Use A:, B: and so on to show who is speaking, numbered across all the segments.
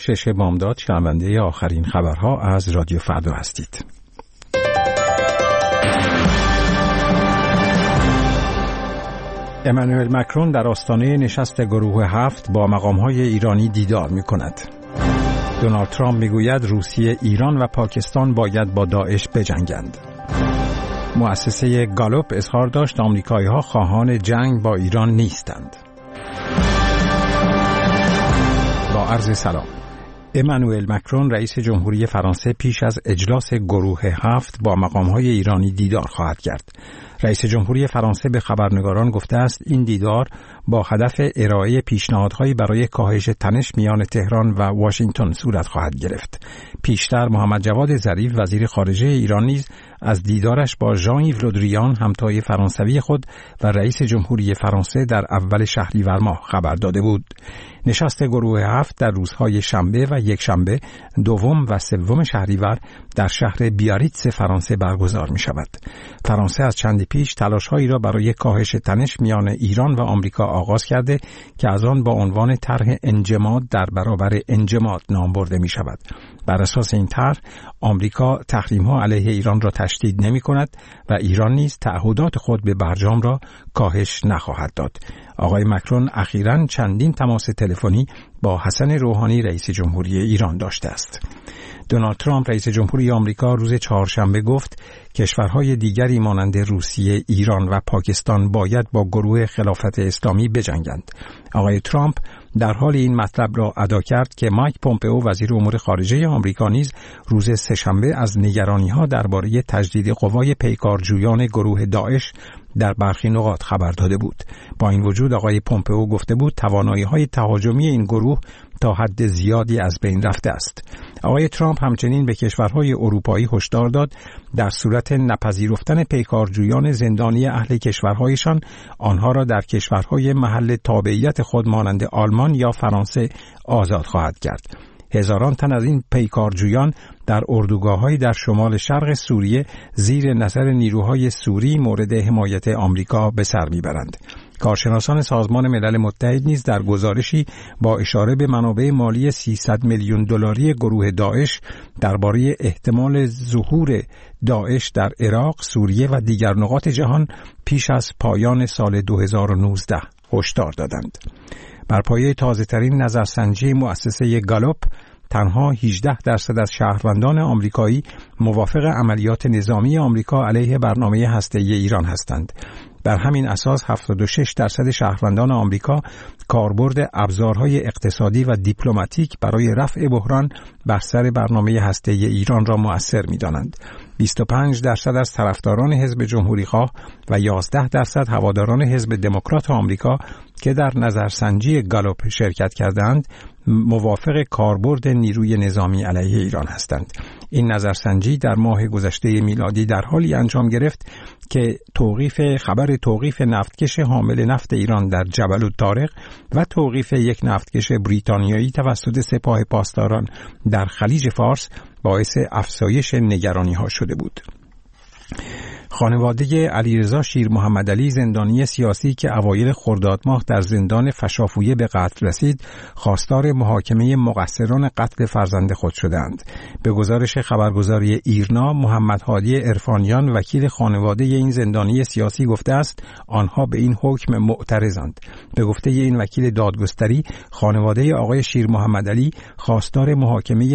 A: 6 بامداد شنونده آخرین خبرها از رادیو فردا هستید. امانوئل مکرون در آستانه نشست گروه 7 با مقام‌های ایرانی دیدار می‌کند. دونالد ترامپ می‌گوید روسیه، ایران و پاکستان باید با داعش بجنگند. مؤسسه گالوپ اظهار داشت آمریکایی‌ها خواهان جنگ با ایران نیستند. با عرض سلام. امانوئل مکرون رئیس جمهوری فرانسه پیش از اجلاس گروه 7 با مقام‌های ایرانی دیدار خواهد کرد. رئیس جمهوری فرانسه به خبرنگاران گفته است این دیدار با هدف ارائه پیشنهادهایی برای کاهش تنش میان تهران و واشنگتن صورت خواهد گرفت. پیشتر محمد جواد ظریف وزیر خارجه ایران نیز از دیدارش با ژان یو له دریان همتای فرانسوی خود و رئیس جمهوری فرانسه در اول شهریور ماه خبر داده بود. نشست گروه 7 در روزهای شنبه و یکشنبه دوم و سوم شهریور در شهر بیاریتس فرانسه برگزار می شود. فرانسه از چندی پیش تلاش‌هایی را برای کاهش تنش میان ایران و آمریکا آغاز کرده که از آن با عنوان طرح انجماد در برابر انجماد نام برده می شود. بر اساس این طرح آمریکا تحریم‌ها علیه ایران را تشدید نمی‌کند و ایران نیز تعهدات خود به برجام را کاهش نخواهد داد. آقای مکرون اخیراً چندین تماس تلفنی با حسن روحانی رئیس جمهوری ایران داشته است. دونالد ترامپ رئیس جمهوری آمریکا روز چهارشنبه گفت کشورهای دیگری مانند روسیه، ایران و پاکستان باید با گروه خلافت اسلامی بجنگند. آقای ترامپ در حال این مطلب را ادا کرد که مایک پومپئو وزیر امور خارجه آمریکا نیز روز سه‌شنبه از نگرانی‌ها درباره تجدید قوای پیکارجویان گروه داعش در برخی نقاط خبر داده بود. با این وجود آقای پومپئو گفته بود توانایی‌های تهاجمی این گروه تا حد زیادی از بین رفته است. آقای ترامپ همچنین به کشورهای اروپایی هشدار داد در صورت نپذیرفتن پیکارجویان زندانی اهل کشورهایشان آنها را در کشورهای محل تابعیت خود مانند آلمان یا فرانسه آزاد خواهد کرد. هزاران تن از این پیکارجویان در اردوگاه‌های در شمال شرق سوریه زیر نظر نیروهای سوری مورد حمایت آمریکا به سر میبرند. کارشناسان سازمان ملل متحد نیز در گزارشی با اشاره به منابع مالی 300 میلیون دلاری گروه داعش درباره احتمال ظهور داعش در عراق، سوریه و دیگر نقاط جهان پیش از پایان سال 2019 هشدار دادند. بر پایه تازه‌ترین نظرسنجی مؤسسه گالوپ تنها 18% از شهروندان آمریکایی موافق عملیات نظامی آمریکا علیه برنامه هسته‌ای ایران هستند. بر همین اساس 76% شهروندان آمریکا کاربرد ابزارهای اقتصادی و دیپلماتیک برای رفع بحران بر سر برنامه هسته‌ای ایران را مؤثر می‌دانند. 25% از طرفداران حزب جمهوری‌خواه و 11% هواداران حزب دموکرات آمریکا که در نظرسنجی گالوپ شرکت کردند موافق کاربرد نیروی نظامی علیه ایران هستند. این نظرسنجی در ماه گذشته میلادی در حالی انجام گرفت که خبر توقیف نفتکش حامل نفت ایران در جبل الطارق و توقیف یک نفتکش بریتانیایی توسط سپاه پاسداران در خلیج فارس باعث افزایش نگرانی‌ها شده بود. خانواده علیرضا شیر محمدعلی زندانی سیاسی که اوایل خرداد ماه در زندان فشافویه به قتل رسید، خواستار محاکمه مقصران قتل فرزند خود شدند. به گزارش خبرگزاری ایرنا، محمد هادی عرفانیان وکیل خانواده این زندانی سیاسی گفته است آنها به این حکم معترضند. به گفته این وکیل دادگستری، خانواده آقای شیر محمدعلی خواستار محاکمه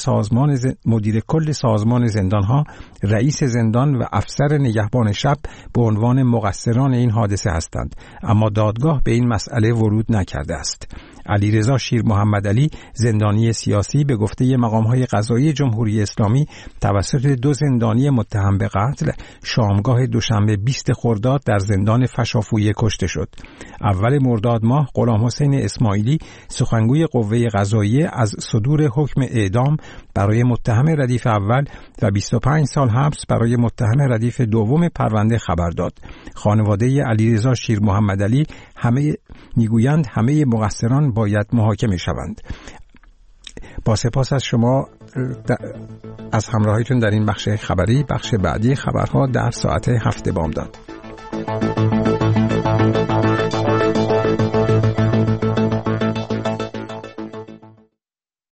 A: مدیر کل سازمان زندانها، رئیس زندان و افسر نگهبان شب به عنوان مقصران این حادثه هستند، اما دادگاه به این مسئله ورود نکرده است. علیرضا شیر محمدعلی زندانی سیاسی به گفته مقام‌های قضایی جمهوری اسلامی توسط 2 زندانی متهم به قتل شامگاه دوشنبه 20 خرداد در زندان فشافویه کشته شد. اول مرداد ماه غلام حسین اسماعیلی سخنگوی قوه قضاییه از صدور حکم اعدام برای متهم ردیف اول و 25 سال حبس برای متهم ردیف دوم پرونده خبر داد. خانواده علیرضا شیر محمدعلی میگویند همه مقصران باید محاکمه شوند. با سپاس از شما از همراهیتون در این بخش خبری. بخش بعدی خبرها در ساعت 7 بامداد.